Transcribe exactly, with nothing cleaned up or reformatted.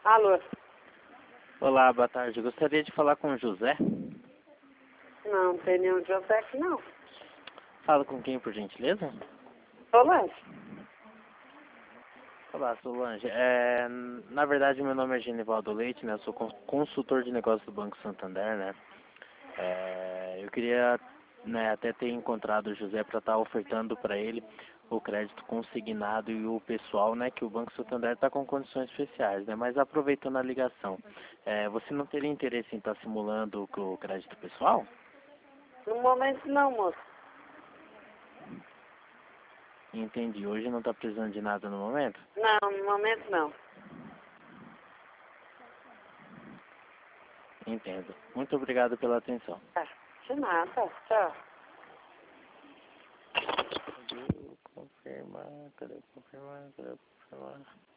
Alô? Olá, boa tarde. Eu gostaria de falar com o José. Não, não tem nenhum José aqui, não. Fala com quem, por gentileza? Solange? Olá, Solange. É, na verdade, meu nome é Genivaldo Leite, né? Eu sou con- consultor de negócios do Banco Santander, né? É, eu queria, né, até ter encontrado o José para estar ofertando para ele o crédito consignado e o pessoal, né? Que o Banco Santander está com condições especiais, né? Mas aproveitando a ligação, é, você não teria interesse em estar simulando o o crédito pessoal? No momento não, moço. Entendi. Hoje não está precisando de nada no momento? Não, no momento não. Entendo. Muito obrigado pela atenção. Tá, de nada. Tchau. Cadê o confirmar? Cadê o confirmar? Cadê o confirmar?